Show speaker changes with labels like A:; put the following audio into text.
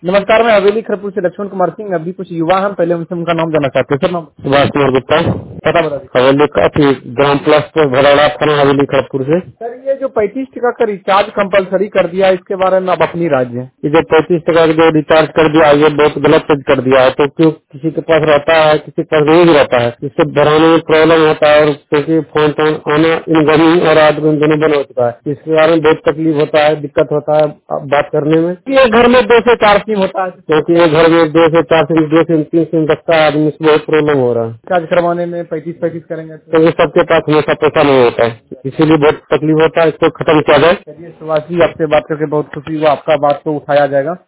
A: नमस्कार, मैं हवेली खरगपुर से लक्ष्मण कुमार सिंह। अभी कुछ युवा हम पहले उनसे उनका नाम जानना चाहते हैं। सर नाम सुभाष कुमार गुप्ता, पता बता दीजिए। हवेली का ग्राम प्लस भराड़ा थाना, हवेली खरगपुर से। सर ये जो 35 टका का रिचार्ज कंपलसरी कर दिया, इसके बारे में आप अपनी राय दें। ये जो 35 टका का जो रिचार्ज कर दिया, ये बहुत गलत चीज कर दिया है। तो क्यों किसी के पास रहता है, किसी के पास नहीं रहता है, इससे भराने में प्रॉब्लम होता है। और क्योंकि फोन टोन आना इन गर्मी और रात में दोनों बंद हो चुका है, इसके बारे में बहुत तकलीफ होता है, दिक्कत होता है बात करने में। ये घर में 2 से 4 सिम होता है, क्योंकि ये घर में 2 से 4 सिम, 2 सिम 3 सिम रखता है आदमी, इसमें बहुत प्रॉब्लम हो रहा है। रिचार्ज करवाने में 35 करेंगे क्योंकि सबके पास हमेशा पैसा नहीं होता है, इसीलिए बहुत तकलीफ होता है। इसको खत्म किया जाए। चलिए सुभाष जी, आपसे बात करके बहुत खुशी हुआ। आपका बात को उठाया जाएगा।